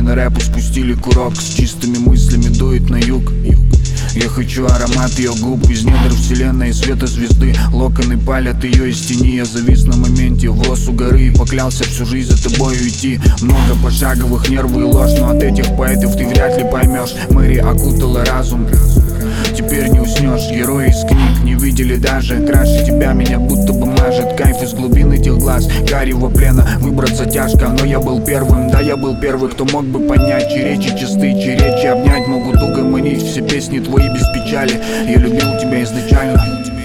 на рэпу спустили курок. С чистыми мыслями дует на юг. Я хочу аромат ее губ из недр вселенной, света звезды. Локоны палят ее из тени. Я завис на моменте, волос у горы, и поклялся всю жизнь за тобою идти. Много пошаговых, нервы и ложь, но от этих поэтов ты вряд ли поймешь. Мэри окутала разум, теперь не уснешь. Герои из книг не видели даже. Краше тебя меня будто бы мажет кайф из глубин этих глаз. Гарьего плена выбраться тяжко, но я был первым. Да, я был первый, кто мог бы понять, чьи речи чисты, чьи речи обнять могут угомонить все песни твои без печали. Я любил тебя изначально.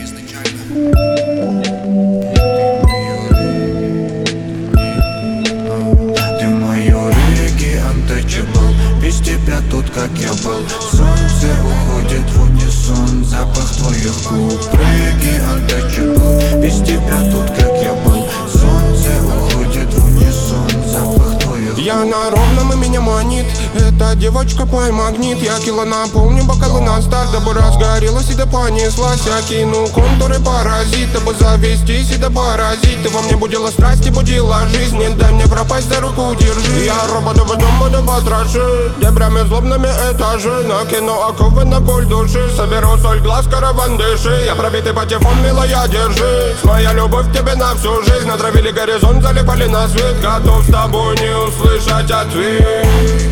Ты мое регги untouchable. Без тебя тут как я был. Солнце уходит в унисон, запах твоих губ. Регги untouchable. Без тебя тут как я был. Солнце уходит в унисон, запах твоих губ. Я на ровном, и меня манит эта девочка пой магнит. Я кило наполню бокалы на старт, дабы разгорелась и да понеслась. Я кину контуры паразит, дабы завестись и да поразить. Ты во мне будила страсть и будила жизнь. Не дай мне пропасть, за руку держи. Я робота в дом буду потрошить дебрями злобными этажи. Накину оковы на боль души, соберу соль глаз, караван дыши. Я пробитый патефон, милая, держи. Моя любовь к тебе на всю жизнь. Натравили горизонт, залипали на свет. Готов с тобой не услышать ответ.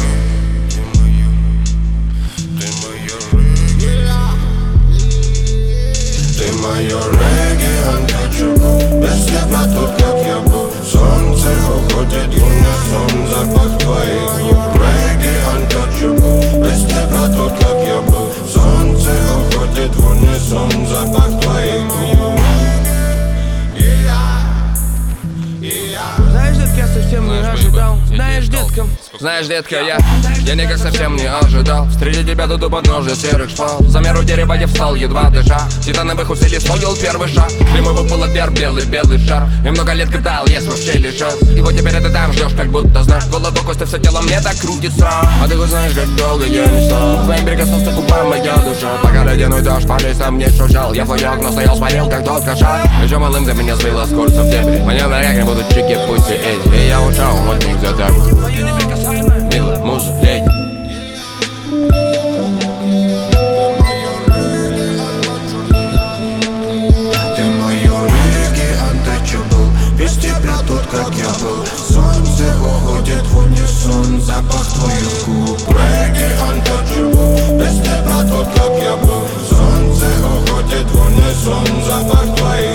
Ты мое регги untouchable. Без тебя тут как я был. Солнце уходит в унисон, запах твоих губ. Регги untouchable. Без тебя тут как я был. Солнце уходит в унисон, запах твоих губ. Знаешь, детка, я совсем не ожидал. Знаешь, детка. Знаешь, детка, я никак совсем не ожидал встретить тебя тут у подножия серых шпал. За меру дерева я встал, едва дыша. Титановых усилий стоил первый шаг. Прямой был отвер, белый шар. И много лет катал, я вообще лишал. И вот теперь ты там ждешь, как будто знаешь. Голову кости, все тело мне так крутится. А ты хоть знаешь, как долго я не стал. Твоим прикоснулся к губам моя душа. Пока ледяной дождь по лесам не шуршал. Я в твоё окно стоял, смотрел, как тот кошак. Еще малым за меня сбила с курса в дебри. Мне в ногах не будут чики, пусть и эти. И я ушел от них за так. Милая муза, леди. Ты мое регги untouchable. Без тебя тут как я был. Солнце уходит в унисон, запах твоих губ. Регги untouchable. Без тебя тут как я был. Солнце уходит в унисон, запах твоих губ.